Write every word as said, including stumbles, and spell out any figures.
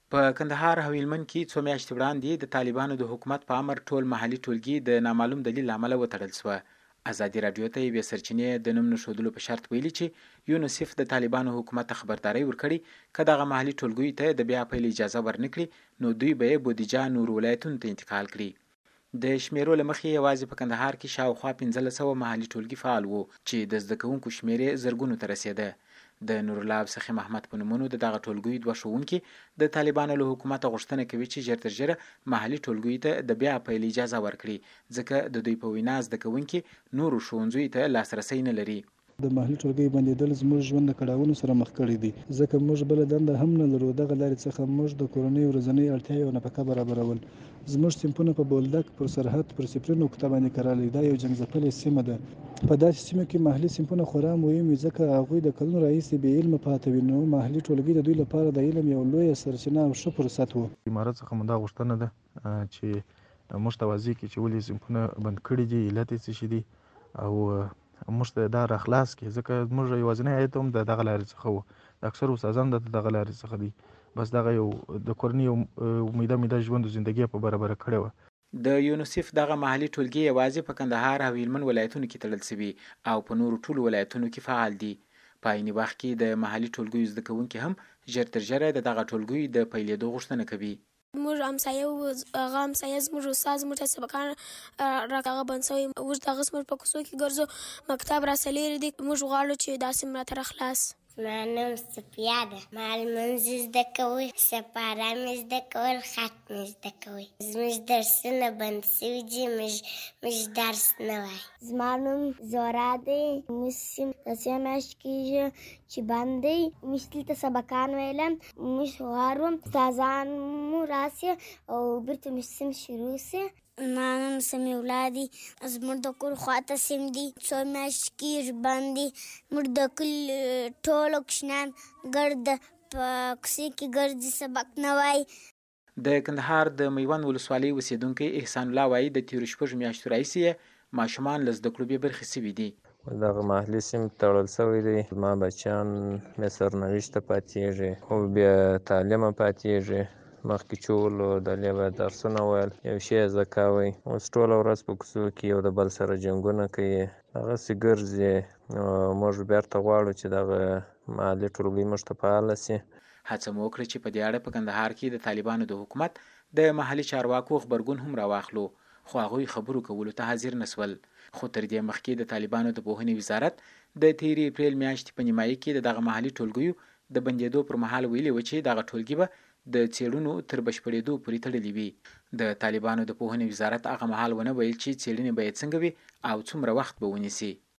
په کندهار او هلمند کې څو میاشتې وړاندې د طالبانو د حکومت په امر ټول محلي ټولګي د نامعلوم دلیل له امله وتړل شوه. ازادي راډیو ته یوې سرچینې د نوم نښودلو په شرط ویلي چې یونیسف د طالبانو حکومت ته خبرداری ورکړې که دغه محلي ټولګیو ته د بیا پیل اجازه ورنکړي نو دوی به یې بودیجه نورو ولایتونو ته انتقال کړي. د شمیرو له مخې یوازې په کندهار کې شاوخوا پنځلس سوه محلي ټولګي فعال وو چې د زده کوونکو شمېرې زرګونو ته رسېده. د نورالله او سخي محمد په نومونو د دغه ټولګیو دوه ښوونکي د طالبانو له حکومته غوښتنه کوي چې ژر تر ژره محلي ټولګیو ته د بیا پیل اجازه ورکړي ځکه د دوی په وینا زده کوونکي نورو ښوونځیو ته لاسرسی نه لري. د محلي ټولګیو بندېدل زموږ ژوند د کړاوونو سره مخ کړی دی ځکه موږ بله دنده هم نه لرو. دغه لارې څخه موږ د کورنۍ ورځنۍ اړتیاوې او نفقه برابرول. زموږ صنفونه په بولدک پر سرحد پر سپرین نقطه باندې کرالي. دا یو جنګ ځپلې سیمه ده. په داسې سیمه کې محلي صنفونه خورا مهم وي ځکه هغوی د کلونو راهیسې بې علمه پاتې وي. نو محلي ټولګي د دوی لپاره د علم یو لویه سرچینه او ښه فرصت و. امارت څخه مو دا غوښتنه ده چې موږ ته واضح کړي چې ولې صنفونه بند کړي دي، علت یې څه شي دي او موږ ته دا راخلاص کړي ځکه موږ یوازینی عاید هم د دغه لارې څخه و. د اکثرو استادان د دغه لارې څخه دي. بس دغه یو د کورنۍ یو امیده امیده ژوند او زندګي په برابره کړې وه. د یونیسف دغه محلي ټولګي یوازې په کندهار او هلمند ولایتونو کې تړل شوي او په نورو ټولو ولایتونو کې فعال دي. په عیني وخت کې د محلي ټولګیو زده کوونکي هم ژر تر ژره د دغه ټولګیو د پیلېدو غوښتنه کوي. موږ همسایه وو، هغه همسایه زموږ استاد زموږ ته سبقان راکاغه بند سوی، موږ د هغه زموږ په کوڅو کې ګرځو، مکتب راسه لیرې دی. موږ غواړو چې دا سیم راته راخلاص. زما نوم صفیه ده. ما لمونځ زده کوئ، سپاره مې زده کول، خط مې زده کوئ. زموږ درسونه بند سوي دي، موږ درس نه وایي. زما نوم زورا دی. موږ سیم د څو میاشتې کېږي چې بند دی. موږ دلته سبقان ویلم. موږ غواړو استادان مو راسي او بیرته موږ سیم شروع سي. زما نوم سمیع الله دی. زموږ د کور خواته سیم دی، څو میاشتې کېږي بند دی. موږ د کلي ټولو کوچنیان ګرد په کوڅې کې ګرځي، سبق نه وایي. د کندهار د میوند ولسوالۍ اوسېدونکی احسان الله وایي د تېرو شپږو میاشتو راهیسې یې ماشومان له زده کړو بې برخې سوي دي. دغه محلي سیم تړل سوی دی. زما بچیان بې سرنوشته پاتېږي او بې تعلیمه پاتېږي. مخکې چې ولو دلې به درسونه ویل، یو شی یې زده کوئ. اوس ټوله ورځ په کوڅو کې یو د بل سره جنګونه کوي، هغسې ګرځي. موږ بیرته غواړو چې دغه محلي ټولګۍ موږ ته فعاله سي. هڅه مو وکړه چې په دې اړه په کندهار کې د طالبانو د حکومت د محلي چارواکو غبرګون هم راواخلو، خو هغوی خبرو کولو ته حاضر نه شول. خو تر دې مخکې د طالبانو د پوهنې وزارت د تېرې اپریل میاشتې په نیمایي کې د دغه محلي ټولګیو د بندېدو پر مهال ویلي و چې دغه ټولګي به د څېړنو تر بشپړېدو پورې تړلې وي. د طالبانو د پوهنې وزارت هغه مهال ونه ویل چې څېړنې به یې څنګه وي او څومره وخت به ونیسي.